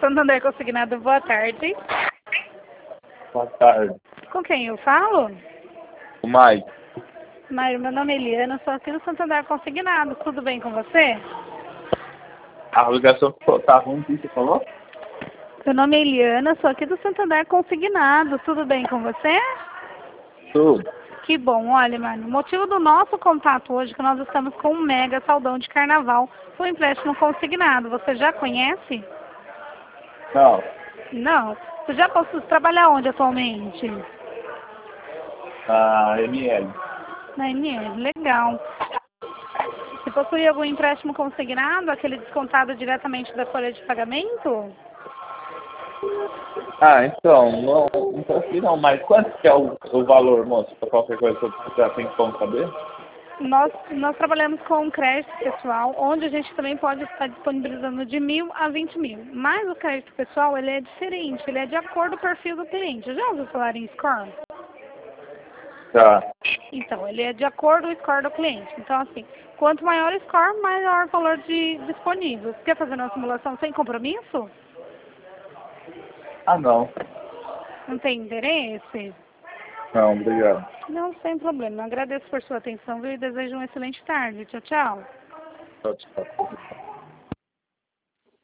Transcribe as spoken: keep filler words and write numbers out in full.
Santander Consignado, boa tarde. Boa tarde. Com quem eu falo? O Mike. Mário, meu nome é Eliana, sou aqui do Santander Consignado. Tudo bem com você? A ligação tá ruim, o que você falou? Meu nome é Eliana, sou aqui do Santander Consignado. Tudo bem com você? Tudo. Que bom. Olha, Mário, o motivo do nosso contato hoje é que nós estamos com um mega saldão de carnaval com empréstimo consignado. Você já conhece? Não. Não. Você já possui trabalhar onde atualmente? Na M L. Na M L, legal. Você possui algum empréstimo consignado, aquele descontado diretamente da folha de pagamento? Ah, então, não, não consegui não, mas quanto que é o, o valor, moço, para qualquer coisa que eu já tenho como saber? Nós, nós trabalhamos com crédito pessoal, onde a gente também pode estar disponibilizando de mil a vinte mil. Mas o crédito pessoal, ele é diferente, ele é de acordo com o perfil do cliente. Já ouviu falar em score? Tá. Então, ele é de acordo com o score do cliente. Então, assim, quanto maior o score, maior o valor de disponível. Você quer fazer uma simulação sem compromisso? Ah, não. Não tem interesse? Não, obrigado. Não, sem problema. Agradeço por sua atenção, viu? E desejo uma excelente tarde. Tchau, tchau. Tchau, tchau.